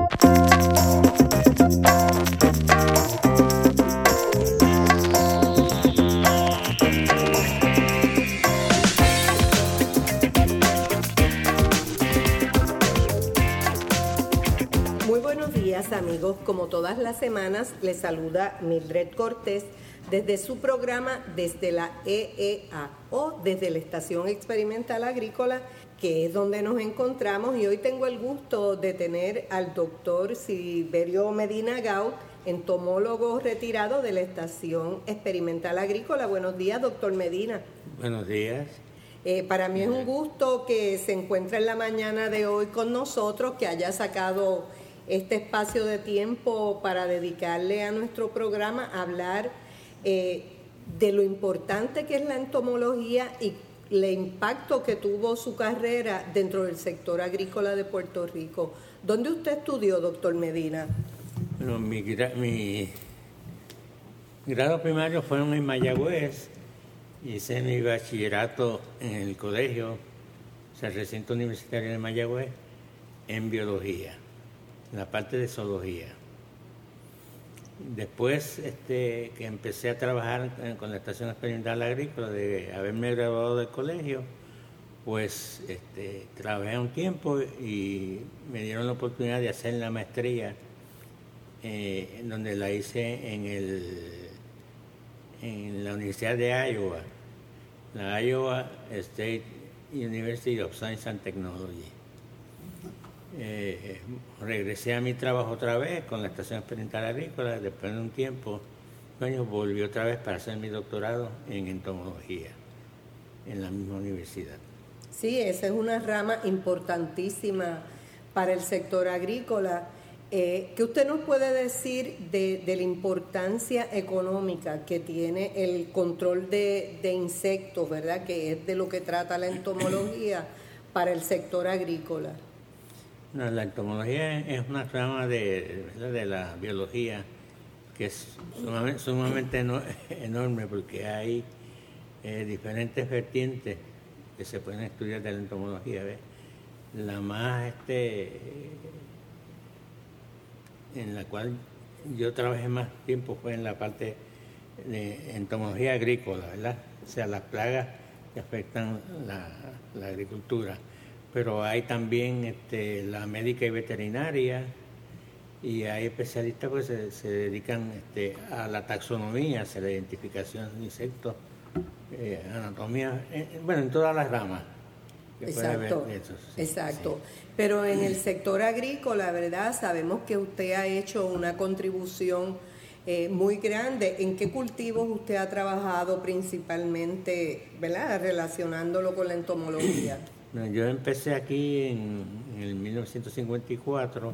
Muy buenos días, amigos. Como todas las semanas, les saluda Mildred Cortés desde su programa Desde la EEA o desde la Estación Experimental Agrícola, que es donde nos encontramos. Y hoy tengo el gusto de tener al doctor Silverio Medina Gaut, entomólogo retirado de la Estación Experimental Agrícola. Buenos días, doctor Medina. Buenos días. Para mí es un gusto que se encuentre en la mañana de hoy con nosotros, que haya sacado este espacio de tiempo para dedicarle a nuestro programa a hablar de lo importante que es la entomología y el impacto que tuvo su carrera dentro del sector agrícola de Puerto Rico. ¿Dónde usted estudió, doctor Medina? Bueno, mi grado primario fue en Mayagüez. Hice mi bachillerato en el colegio, o sea, el recinto universitario de Mayagüez, en biología, en la parte de zoología. Después que empecé a trabajar con la Estación Experimental Agrícola, de haberme graduado del colegio, pues trabajé un tiempo y me dieron la oportunidad de hacer la maestría, donde la hice en la Universidad de Iowa, la Iowa State University of Science and Technology. Regresé a mi trabajo otra vez con la Estación Experimental Agrícola. Después de un tiempo, volví otra vez para hacer mi doctorado en entomología en la misma universidad. Sí, esa es una rama importantísima para el sector agrícola. ¿Qué usted nos puede decir de la importancia económica que tiene el control de insectos, ¿verdad? Que es de lo que trata la entomología para el sector agrícola. No, la entomología es una rama de la biología que es sumamente enorme, porque hay diferentes vertientes que se pueden estudiar de la entomología. ¿Ves? La más en la cual yo trabajé más tiempo fue en la parte de entomología agrícola, ¿verdad? O sea, las plagas que afectan la agricultura. Pero hay también la médica y veterinaria, y hay especialistas que se dedican a la taxonomía, a la identificación de insectos, anatomía, en todas las ramas. Exacto, exacto. Sí. Pero en el sector agrícola, ¿verdad? Sabemos que usted ha hecho una contribución muy grande. ¿En qué cultivos usted ha trabajado principalmente, ¿verdad? Relacionándolo con la entomología. Yo empecé aquí en el 1954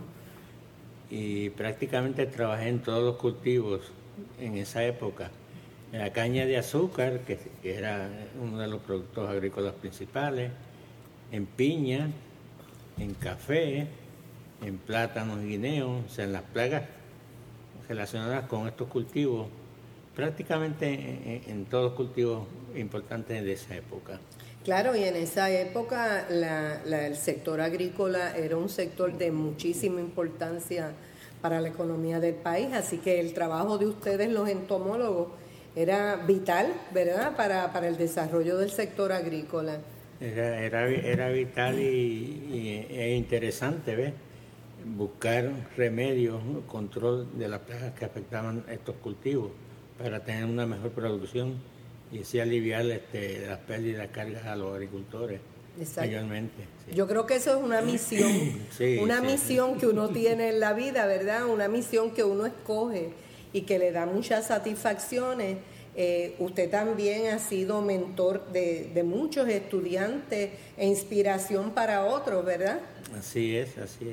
y prácticamente trabajé en todos los cultivos en esa época. En la caña de azúcar, que era uno de los productos agrícolas principales, en piña, en café, en plátanos y guineos, o sea, en las plagas relacionadas con estos cultivos, prácticamente en todos los cultivos importantes de esa época. Claro, y en esa época el sector agrícola era un sector de muchísima importancia para la economía del país, así que el trabajo de ustedes, los entomólogos, era vital, ¿verdad?, para el desarrollo del sector agrícola. Era vital e interesante, ¿ves? Buscar remedios, control de las plagas que afectaban estos cultivos para tener una mejor producción y así aliviar las pérdidas, cargas a los agricultores. Mayormente. Sí. Yo creo que eso es una misión, misión que uno tiene en la vida, ¿verdad? Una misión que uno escoge y que le da muchas satisfacciones. Usted también ha sido mentor de muchos estudiantes e inspiración para otros, ¿verdad? Así es.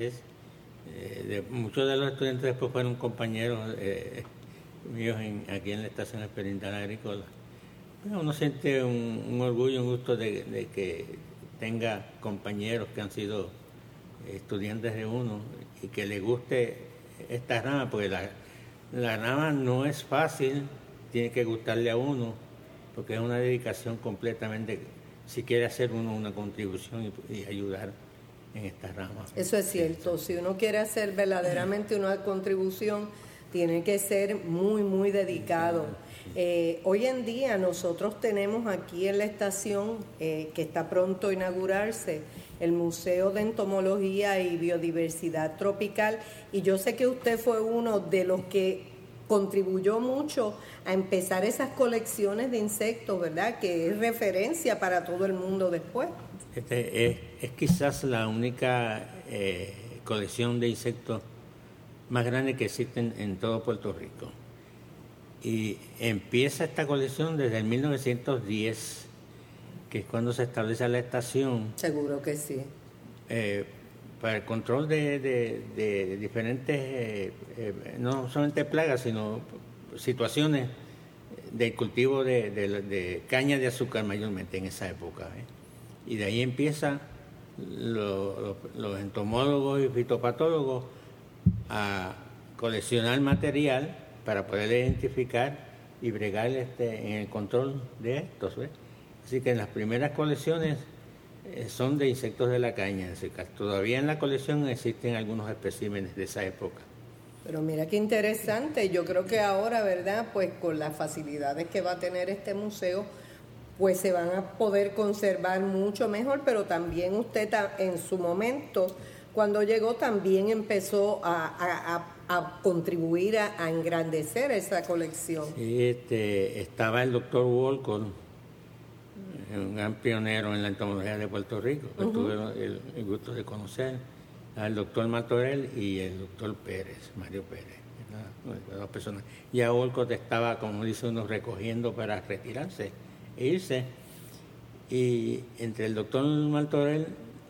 Muchos de los estudiantes después fueron compañeros míos aquí en la Estación Experimental Agrícola. Uno siente un orgullo, un gusto de que tenga compañeros que han sido estudiantes de uno y que le guste esta rama, porque la rama no es fácil, tiene que gustarle a uno, porque es una dedicación completamente, si quiere hacer uno una contribución y ayudar en esta rama. Eso es cierto. Si uno quiere hacer verdaderamente una contribución, tiene que ser muy, muy dedicado. Hoy en día nosotros tenemos aquí en la estación, que está pronto a inaugurarse, el Museo de Entomología y Biodiversidad Tropical, y yo sé que usted fue uno de los que contribuyó mucho a empezar esas colecciones de insectos, ¿verdad? Que es referencia para todo el mundo después. Es quizás la única colección de insectos más grande que existen en todo Puerto Rico. Y empieza esta colección desde el 1910, que es cuando se establece la estación. Seguro que sí. Para el control de diferentes, no solamente plagas, sino situaciones del cultivo de caña de azúcar mayormente en esa época. Y de ahí empiezan los entomólogos y fitopatólogos a coleccionar material para poder identificar y bregar en el control de estos. Así que en las primeras colecciones son de insectos de la caña de azúcar. Todavía en la colección existen algunos especímenes de esa época. Pero mira qué interesante. Yo creo que ahora, ¿verdad? Pues con las facilidades que va a tener este museo, pues se van a poder conservar mucho mejor, pero también usted en su momento, cuando llegó, también empezó a contribuir a engrandecer esa colección. Sí, estaba el doctor Walcott, un gran pionero en la entomología de Puerto Rico, que tuve el gusto de conocer, al doctor Martorell y el doctor Pérez, Mario Pérez, las dos personas. Ya Walcott estaba, como dice uno, recogiendo para retirarse e irse, y entre el doctor Martorell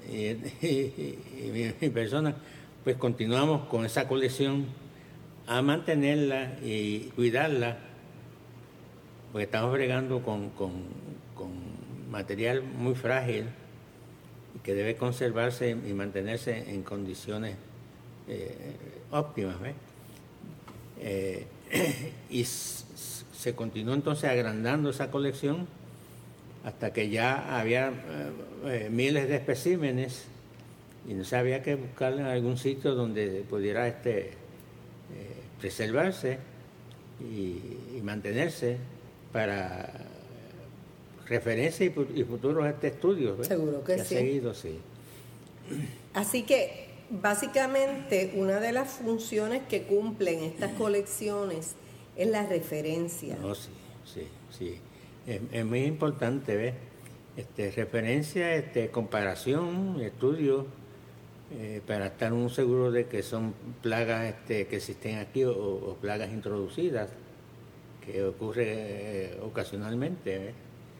y mi persona, pues continuamos con esa colección a mantenerla y cuidarla, porque estamos bregando con material muy frágil que debe conservarse y mantenerse en condiciones óptimas. Y se continuó entonces agrandando esa colección hasta que ya había miles de especímenes y no se había que buscar en algún sitio donde pudiera preservarse y mantenerse para referencia y futuros estudios. Seguro que sí. Seguido, sí. Así que básicamente una de las funciones que cumplen estas colecciones es la referencia. No, sí. Es muy importante, ¿ves? Referencia, comparación, estudio, para estar muy seguro de que son plagas que existen aquí o plagas introducidas, que ocurre ocasionalmente, ¿ves?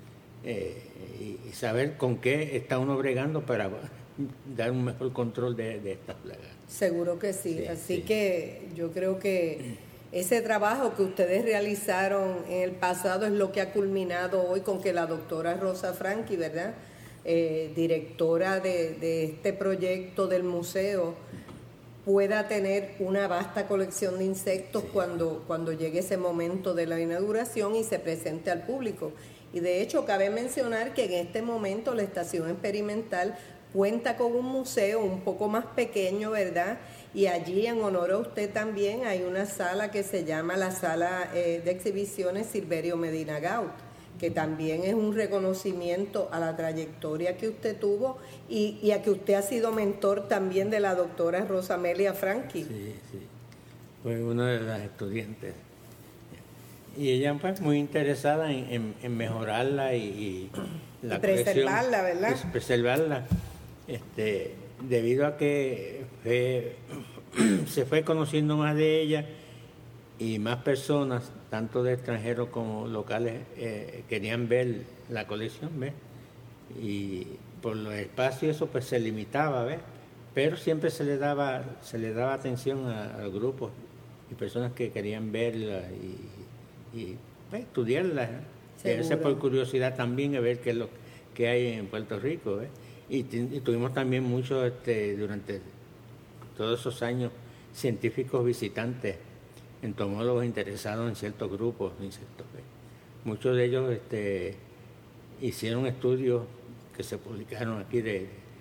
Y saber con qué está uno bregando para dar un mejor control de estas plagas. Seguro que sí. Así que yo creo que ese trabajo que ustedes realizaron en el pasado es lo que ha culminado hoy con que la doctora Rosa Franchi, ¿verdad?, directora de este proyecto del museo, pueda tener una vasta colección de insectos cuando llegue ese momento de la inauguración y se presente al público. Y de hecho cabe mencionar que en este momento la estación experimental cuenta con un museo un poco más pequeño, ¿verdad? Y allí, en honor a usted también, hay una sala que se llama la Sala de Exhibiciones Silverio Medina Gaut, que también es un reconocimiento a la trayectoria que usted tuvo y a que usted ha sido mentor también de la doctora Rosa Amelia Franchi. Sí. Fue una de las estudiantes. Y ella, pues, muy interesada en mejorarla y la preservarla, ¿verdad? Preservarla. Debido a que se fue conociendo más de ella y más personas, tanto de extranjeros como locales, querían ver la colección, ¿ves? Y por los espacios eso pues se limitaba, ¿ves? Pero siempre se le daba atención a grupos y personas que querían verla y pues, estudiarla, verse por curiosidad también, a ver qué es lo que hay en Puerto Rico, ¿ves? Y tuvimos también muchos, durante todos esos años, científicos visitantes, entomólogos interesados en ciertos grupos de insectos. Muchos de ellos hicieron estudios que se publicaron aquí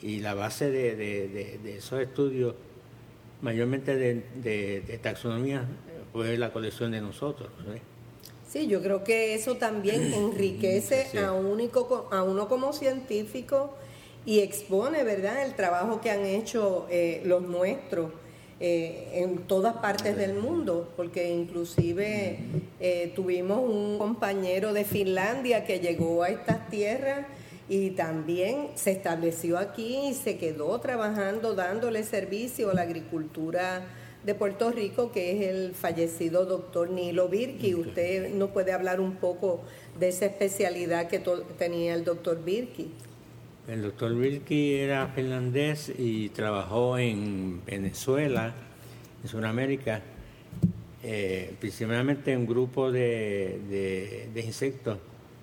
y la base de esos estudios, mayormente de taxonomía, fue la colección de nosotros, ¿eh? Sí, yo creo que eso también enriquece Sí. a uno como científico y expone, ¿verdad?, el trabajo que han hecho los nuestros en todas partes del mundo, porque inclusive tuvimos un compañero de Finlandia que llegó a estas tierras y también se estableció aquí y se quedó trabajando, dándole servicio a la agricultura de Puerto Rico, que es el fallecido doctor Nilo Virki. Usted nos puede hablar un poco de esa especialidad que tenía el doctor Virki. El doctor Virki era finlandés y trabajó en Venezuela, en Sudamérica, principalmente en un grupo de insectos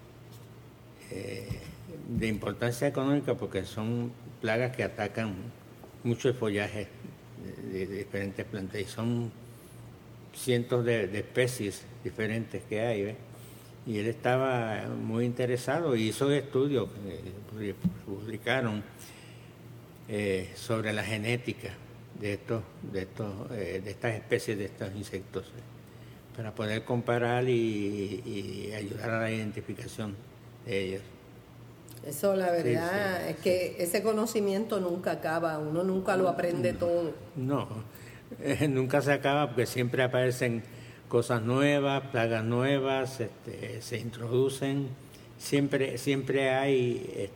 de importancia económica, porque son plagas que atacan mucho el follaje de diferentes plantas, y son cientos de especies diferentes que hay, ¿ves? Y él estaba muy interesado y hizo estudios que publicaron sobre la genética de estas especies de estos insectos, para poder comparar y ayudar a la identificación de ellos. Eso, la verdad, Sí. es que ese conocimiento nunca acaba, uno nunca lo aprende todo. No, nunca se acaba, porque siempre aparecen cosas nuevas, plagas nuevas, se introducen, siempre hay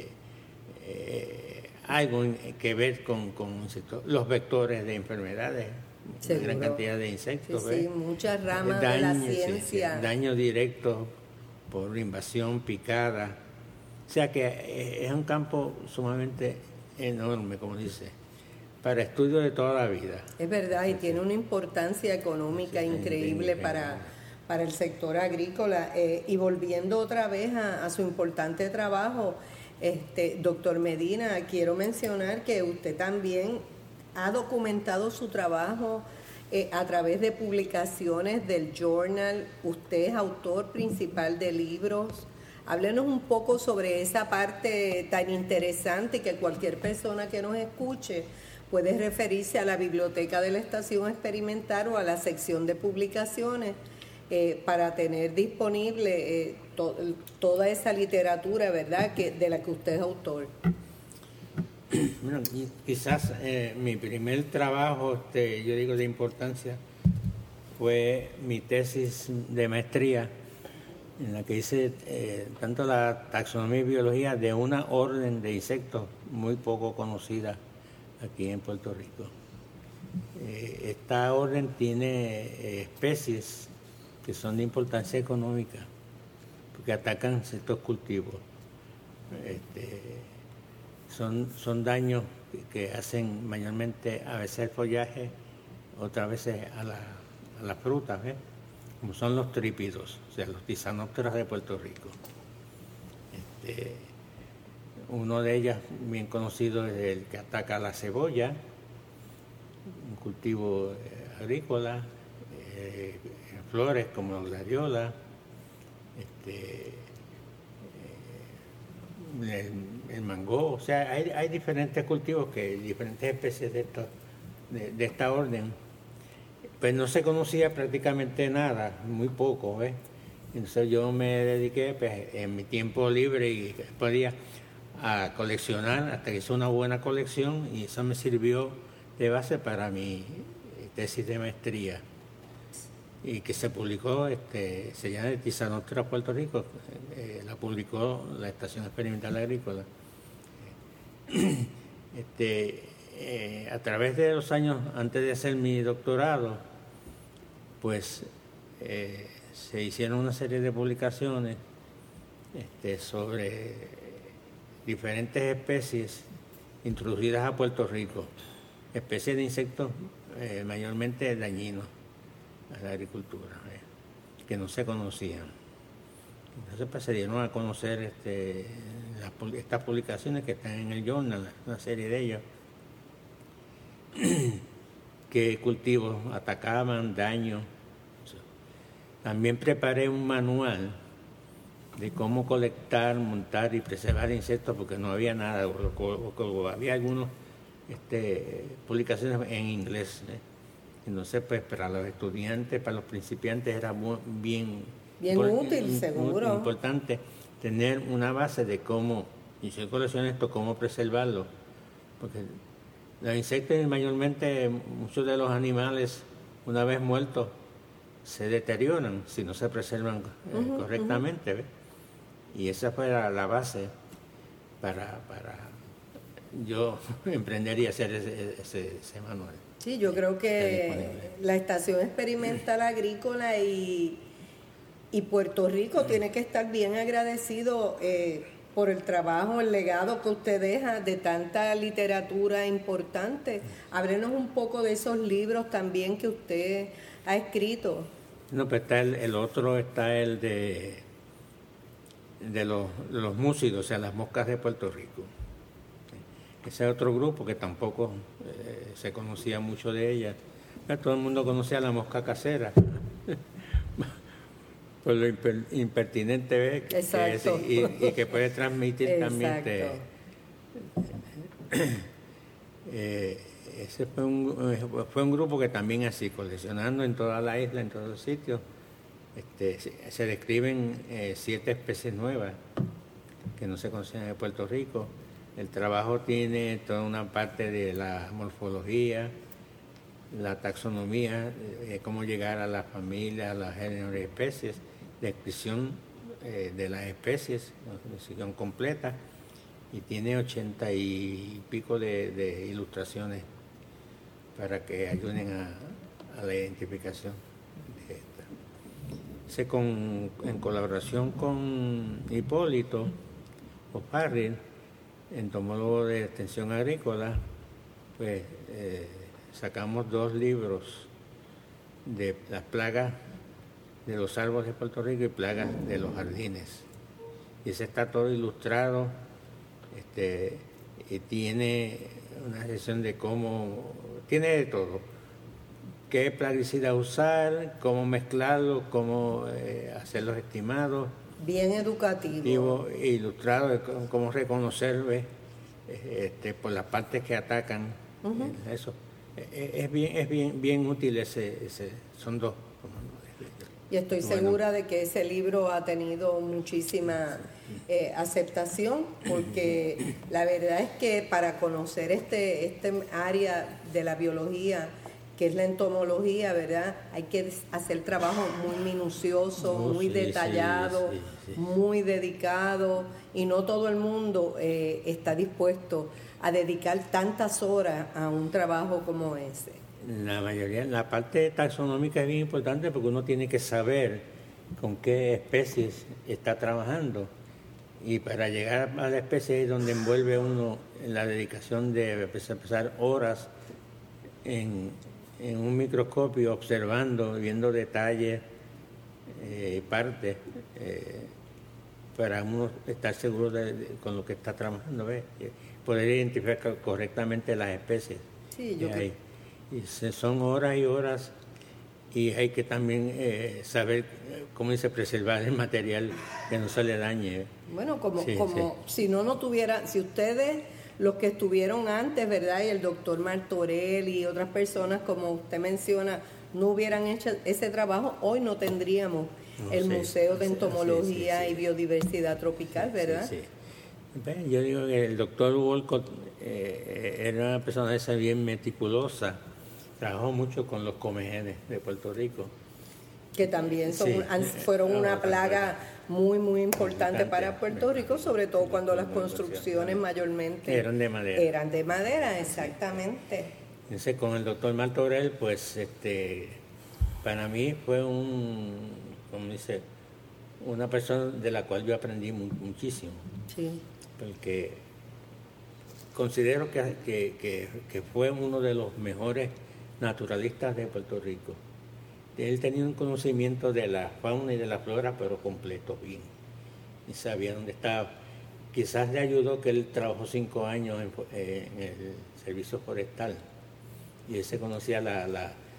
algo que ver con insectos, los vectores de enfermedades, una gran cantidad de insectos, sí, muchas ramas de la ciencia. Daño directo por invasión, picada, o sea que es un campo sumamente enorme, como dice, para estudio de toda la vida. Es verdad, y tiene una importancia económica increíble para el sector agrícola. Y volviendo otra vez a su importante trabajo, doctor Medina, quiero mencionar que usted también ha documentado su trabajo a través de publicaciones del Journal. Usted es autor principal de libros. Háblenos un poco sobre esa parte tan interesante, que cualquier persona que nos escuche puede referirse a la biblioteca de la Estación Experimental o a la sección de publicaciones para tener disponible toda esa literatura, ¿verdad?, de la que usted es autor. Bueno, quizás mi primer trabajo, yo digo de importancia, fue mi tesis de maestría, en la que hice tanto la taxonomía y biología de una orden de insectos muy poco conocida aquí en Puerto Rico. Esta orden tiene especies que son de importancia económica, porque atacan ciertos cultivos. Son daños que hacen mayormente a veces el follaje, otras veces a las frutas, ¿ves?, como son los trípidos, o sea, los tisanópteros de Puerto Rico. Uno de ellos, bien conocido, es el que ataca la cebolla, un cultivo agrícola, flores como la gladiola, el mango, o sea, hay diferentes cultivos, diferentes especies de esta orden. Pues no se conocía prácticamente nada, muy poco, ¿ves? Entonces yo me dediqué, pues, en mi tiempo libre y podía a coleccionar hasta que hice una buena colección, y eso me sirvió de base para mi tesis de maestría, y que se publicó, se llama de Tisanóptera Puerto Rico, la publicó la Estación Experimental Agrícola. A través de los años, antes de hacer mi doctorado, pues se hicieron una serie de publicaciones sobre diferentes especies introducidas a Puerto Rico, especies de insectos mayormente dañinos a la agricultura, que no se conocían. Entonces, pues, se dieron a conocer estas publicaciones que están en el Journal, una serie de ellos, qué cultivos atacaban, daños. También preparé un manual de cómo colectar, montar y preservar insectos, porque no había nada, o había algunas publicaciones en inglés. Entonces, pues para los estudiantes, para los principiantes era bien útil, seguro. Importante tener una base de cómo, y si coleccionas esto, cómo preservarlo, porque los insectos, mayormente muchos de los animales, una vez muertos, se deterioran si no se preservan correctamente, ¿ves? Y esa fue la base para yo emprender y hacer ese manual. Sí, yo creo que la Estación Experimental Agrícola y Puerto Rico tiene que estar bien agradecido por el trabajo, el legado que usted deja de tanta literatura importante. Háblenos un poco de esos libros también que usted ha escrito. No, pues está el otro, está el de los músidos, o sea, las moscas de Puerto Rico. Ese es otro grupo que tampoco se conocía mucho de ellas. Todo el mundo conocía la mosca casera. Por lo impertinente que es y que puede transmitir también. Ese fue un grupo que también así, coleccionando en toda la isla, en todos los sitios, se describen 7 especies nuevas que no se conocían en Puerto Rico. El trabajo tiene toda una parte de la morfología, la taxonomía, cómo llegar a la familia, a los géneros de especies, descripción de las especies, descripción completa, y tiene 80 y pico de ilustraciones para que ayuden a la identificación de esta. En colaboración con Hipólito O'Farrill, entomólogo de extensión agrícola, pues sacamos 2 libros de las plagas de los árboles de Puerto Rico y plagas de los jardines. Y ese está todo ilustrado, y tiene una sección de cómo, tiene de todo. Qué plaguicida usar, cómo mezclarlo, cómo hacer los estimados. Bien educativo. Ilustrado de cómo reconocer, por las partes que atacan. Eso. Es bien útil son 2. Y estoy segura de que ese libro ha tenido muchísima aceptación, porque la verdad es que para conocer este área de la biología, que es la entomología, ¿verdad? Hay que hacer trabajo muy minucioso, muy detallado, muy dedicado, y no todo el mundo está dispuesto a dedicar tantas horas a un trabajo como ese. La parte taxonómica es bien importante porque uno tiene que saber con qué especies está trabajando, y para llegar a la especie es donde envuelve uno en la dedicación de pasar horas en un microscopio observando, viendo detalles y partes, para uno estar seguro con lo que está trabajando, ¿ves? Poder identificar correctamente las especies. Sí, yo creo. Y son horas y horas, y hay que también saber cómo dice, preservar el material, que no se le dañe. Bueno, si no tuviera, si ustedes, los que estuvieron antes, ¿verdad? Y el doctor Martorell y otras personas, como usted menciona, no hubieran hecho ese trabajo, hoy no tendríamos el Museo de Entomología y Biodiversidad Tropical, ¿verdad? Sí. Yo digo que el doctor Wolcott era una persona esa bien meticulosa, trabajó mucho con los comejenes de Puerto Rico. Que también fueron una plaga muy, muy importante para Puerto Rico, sobre todo cuando las construcciones mayormente eran de madera. Eran de madera, exactamente. Entonces, con el doctor Martorell, pues, para mí fue una persona de la cual yo aprendí muchísimo. Sí. Porque considero que fue uno de los mejores naturalistas de Puerto Rico. Él tenía un conocimiento de la fauna y de la flora, pero completo, bien. Y sabía dónde estaba. Quizás le ayudó que él trabajó 5 años en el servicio forestal. Y él se conocía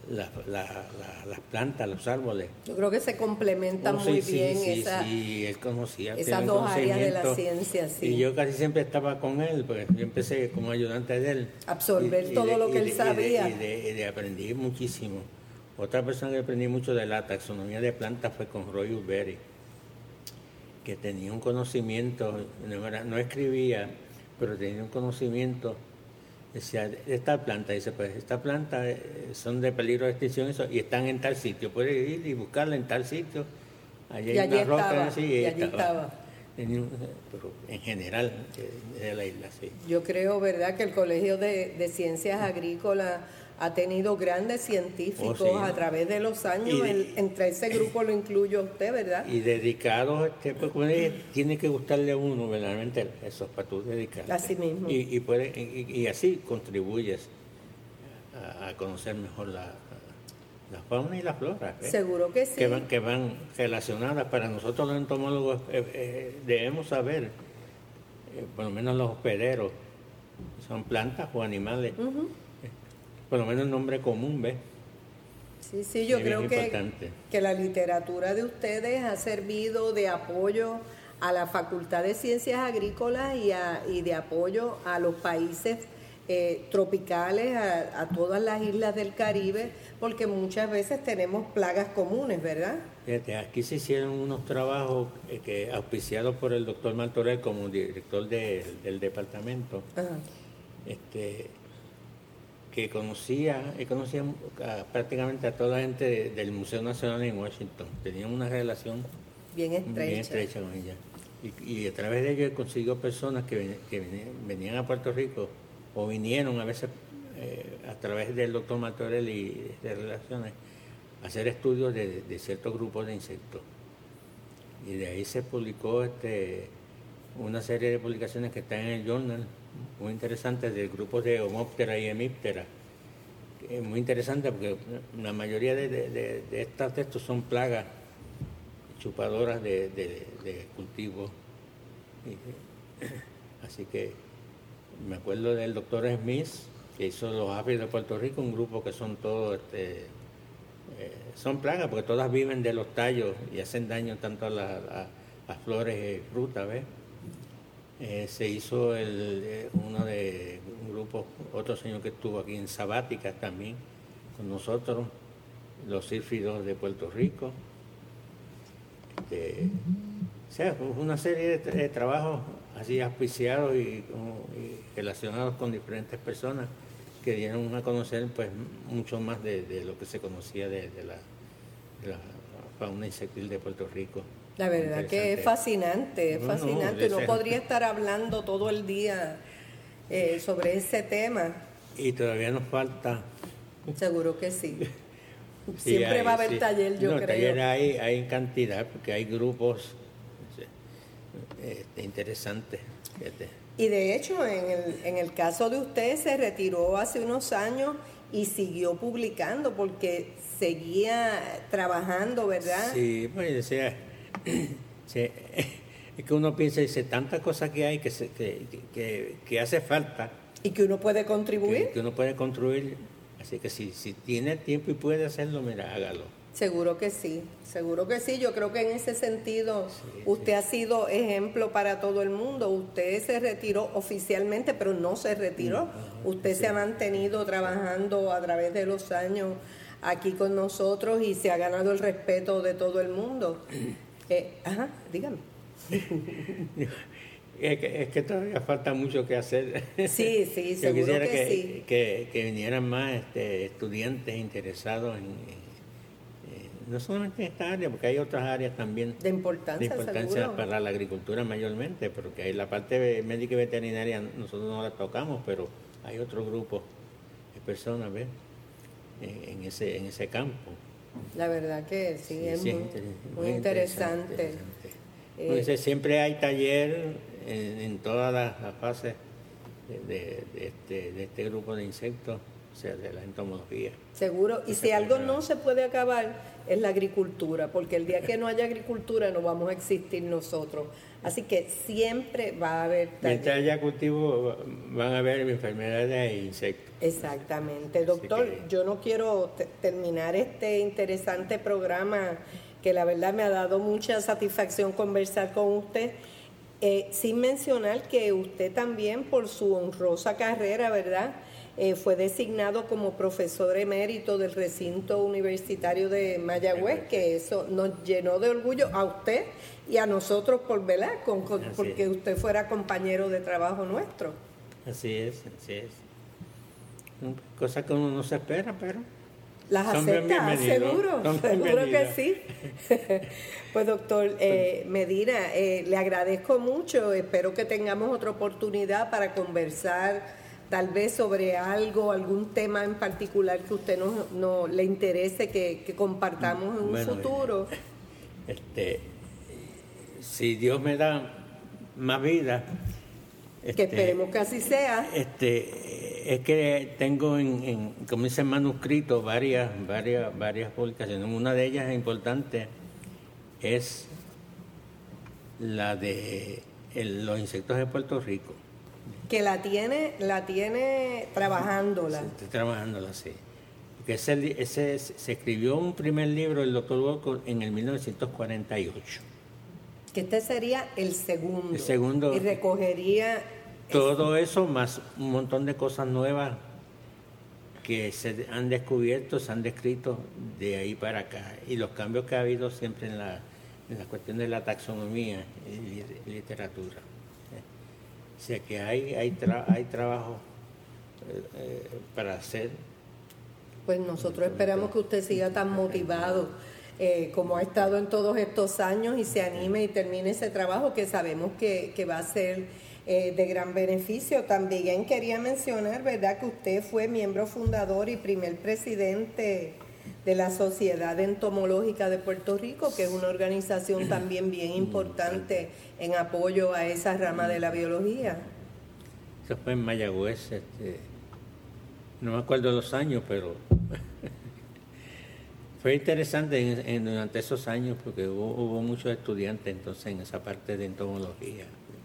las plantas, los árboles. Yo creo que se complementan muy bien él conocía esas dos áreas de la ciencia. Sí. Y yo casi siempre estaba con él, porque yo empecé como ayudante de él. Absorber todo lo que él sabía. Y de aprendí muchísimo. Otra persona que aprendí mucho de la taxonomía de plantas fue con Roy Urbery, que tenía un conocimiento, no escribía, pero tenía un conocimiento. Decía, esta planta, dice, pues esta planta son de peligro de extinción y están en tal sitio, puedes ir y buscarla en tal sitio, allí hay una roca así, y allí estaba. Pero en general de la isla, sí. Yo creo, ¿verdad?, que el Colegio de Ciencias Agrícolas ha tenido grandes científicos a través de los años, entre ese grupo lo incluyo usted, ¿verdad? Y dedicados, pues, tiene que gustarle a uno verdaderamente eso, para tú dedicar. Así mismo. Y así contribuyes a conocer mejor la fauna y la flora. Seguro que sí. Que van relacionadas. Para nosotros los entomólogos debemos saber, por lo menos los hospederos, son plantas o animales. Por lo menos el nombre común, ¿ves? Sí, yo creo que la literatura de ustedes ha servido de apoyo a la Facultad de Ciencias Agrícolas y de apoyo a los países tropicales, a todas las islas del Caribe, porque muchas veces tenemos plagas comunes, ¿verdad? Fíjate, aquí se hicieron unos trabajos auspiciados por el doctor Martorell como director del departamento. Ajá. Que conocía prácticamente a toda la gente del Museo Nacional en Washington. Tenían una relación bien estrecha con ella. Y a través de ellos consiguió personas que venían a Puerto Rico o vinieron a veces a través del doctor Martorell y de relaciones a hacer estudios de ciertos grupos de insectos. Y de ahí se publicó una serie de publicaciones que están en el Journal, muy interesantes, del grupo de Homóptera y Hemíptera. Es muy interesante porque la mayoría de estos textos son plagas chupadoras de cultivos. Así que me acuerdo del doctor Smith, que hizo los apis de Puerto Rico, un grupo que son todos, son plagas porque todas viven de los tallos y hacen daño tanto a las flores y frutas, ¿ves? Se hizo uno de un grupo, otro señor que estuvo aquí en Sabáticas también con nosotros, los sílfidos de Puerto Rico. O sea, una serie de trabajos así auspiciados y relacionados con diferentes personas que dieron a conocer pues mucho más de lo que se conocía de la fauna insectil de Puerto Rico. La verdad que es fascinante, fascinante. Uno podría estar hablando todo el día sobre ese tema. Y todavía nos falta. Seguro que sí. Siempre va a haber taller, yo creo. Taller hay en cantidad, porque hay grupos interesantes. Y de hecho, en el caso de usted, se retiró hace unos años y siguió publicando, porque seguía trabajando, ¿verdad? Sí, pues decía... es que uno piensa y dice tantas cosas que hay que hace falta y que uno puede contribuir, que uno puede construir, así que si tiene tiempo y puede hacerlo, mira, hágalo. Seguro que sí. Yo creo que en ese sentido usted ha sido ejemplo para todo el mundo. Usted se retiró oficialmente, pero no se retiró. Usted se ha mantenido trabajando a través de los años aquí con nosotros y se ha ganado el respeto de todo el mundo. Dígame. Es que todavía falta mucho que hacer. Sí, Yo quisiera sí. que vinieran más estudiantes interesados no solamente en esta área, porque hay otras áreas también de importancia para la agricultura mayormente, porque hay la parte médica y veterinaria nosotros no la tocamos, pero hay otro grupo de personas, ¿ves? En ese campo. La verdad que sí, es muy interesante. Entonces, siempre hay taller en todas las fases de este grupo de insectos. sea, de la entomología. Seguro, y si algo no se puede acabar es la agricultura, porque el día que no haya agricultura no vamos a existir nosotros. Así que siempre va a haber mientras haya cultivo van a haber enfermedades e insectos. Exactamente. Doctor, yo no quiero terminar este interesante programa, que la verdad me ha dado mucha satisfacción conversar con usted, sin mencionar que usted también, por su honrosa carrera, ¿verdad?, fue designado como profesor emérito del recinto universitario de Mayagüez, que eso nos llenó de orgullo a usted y a nosotros porque usted fuera compañero de trabajo nuestro. Así es. Cosas que uno no se espera, pero las acepta, seguro que sí. Pues doctor Medina, le agradezco mucho, espero que tengamos otra oportunidad para conversar tal vez sobre algún tema en particular que a usted no le interese que compartamos en un futuro. Si Dios me da más vida, que esperemos que así sea. Es que tengo como dice, manuscrito varias publicaciones. Una de ellas importante es la de los insectos de Puerto Rico. Que la tiene trabajándola. Estoy trabajándola, sí. Porque ese se escribió un primer libro, el doctor Walcott, en el 1948. Que este sería el segundo. El segundo. Y recogería todo eso, más un montón de cosas nuevas que se han descubierto, se han descrito de ahí para acá. Y los cambios que ha habido siempre en la cuestión de la taxonomía y literatura. O sea que hay trabajo para hacer. Pues nosotros esperamos que usted siga tan motivado como ha estado en todos estos años y se anime y termine ese trabajo que sabemos que va a ser de gran beneficio. También quería mencionar, ¿verdad?, que usted fue miembro fundador y primer presidente de la Sociedad Entomológica de Puerto Rico, que es una organización también bien importante en apoyo a esa rama de la biología. Eso fue en Mayagüez, no me acuerdo los años, pero fue interesante durante esos años porque hubo muchos estudiantes entonces en esa parte de entomología.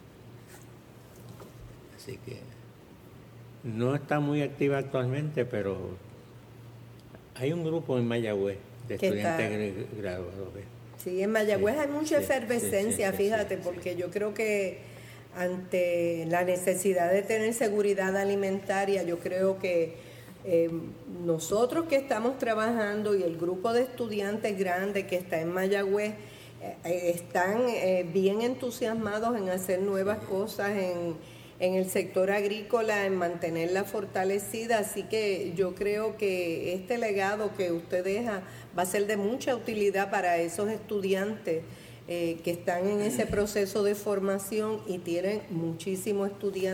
Así que no está muy activa actualmente, pero hay un grupo en Mayagüez de estudiantes graduados. Sí, en Mayagüez hay mucha efervescencia, fíjate, porque yo creo que ante la necesidad de tener seguridad alimentaria, yo creo que nosotros que estamos trabajando y el grupo de estudiantes grandes que está en Mayagüez están bien entusiasmados en hacer nuevas cosas en el sector agrícola, en mantenerla fortalecida, así que yo creo que este legado que usted deja va a ser de mucha utilidad para esos estudiantes que están en ese proceso de formación y tienen muchísimo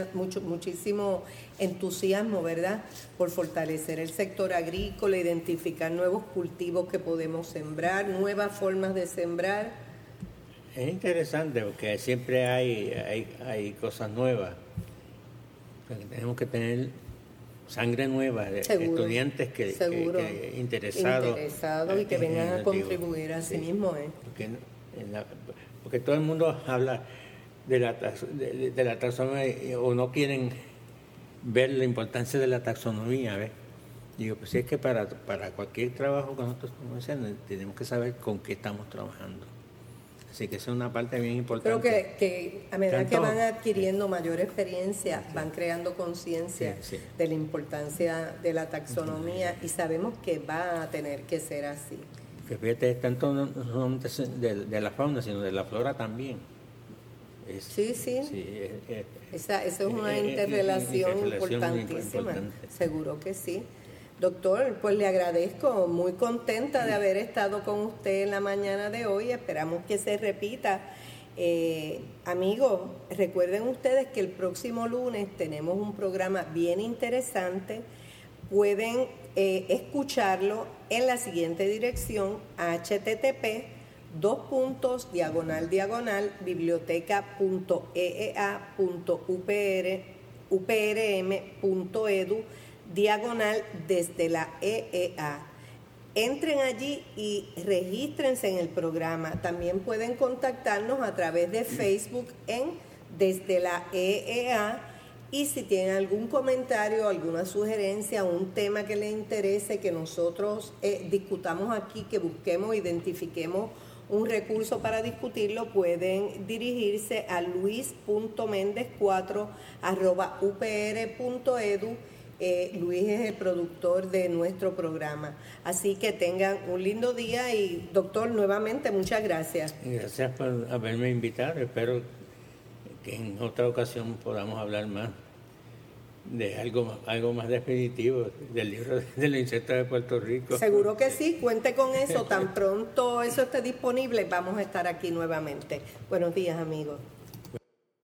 entusiasmo, ¿verdad?, por fortalecer el sector agrícola, identificar nuevos cultivos que podemos sembrar, nuevas formas de sembrar. Es interesante porque siempre hay cosas nuevas. Tenemos que tener sangre nueva, de estudiantes que interesados y que vengan a contribuir a sí mismo. Porque todo el mundo habla de la taxonomía o no quieren ver la importancia de la taxonomía, ¿ves? Digo, pues es que para cualquier trabajo que nosotros estamos haciendo tenemos que saber con qué estamos trabajando. Así que esa es una parte bien importante. Creo que a medida que van adquiriendo mayor experiencia, van creando conciencia de la importancia de la taxonomía y sabemos que va a tener que ser así. Que fíjate, tanto no solamente de la fauna, sino de la flora también. Esa es una interrelación importantísima. Seguro que sí. Doctor, pues le agradezco, muy contenta de haber estado con usted en la mañana de hoy, esperamos que se repita. Amigos, recuerden ustedes que el próximo lunes tenemos un programa bien interesante, pueden escucharlo en la siguiente dirección, http://biblioteca.eea.uprm.edu desde la EEA. Entren allí y regístrense en el programa. También pueden contactarnos a través de Facebook en Desde la EEA. Y si tienen algún comentario, alguna sugerencia, un tema que les interese, que nosotros discutamos aquí, que busquemos, identifiquemos un recurso para discutirlo, pueden dirigirse a luis.mendez4@upr.edu. Luis es el productor de nuestro programa. Así que tengan un lindo día y, doctor, nuevamente muchas gracias. Gracias por haberme invitado. Espero que en otra ocasión podamos hablar más de algo más definitivo del libro de los insectos de Puerto Rico. Seguro que sí, cuente con eso. Tan pronto eso esté disponible, vamos a estar aquí nuevamente. Buenos días, amigos.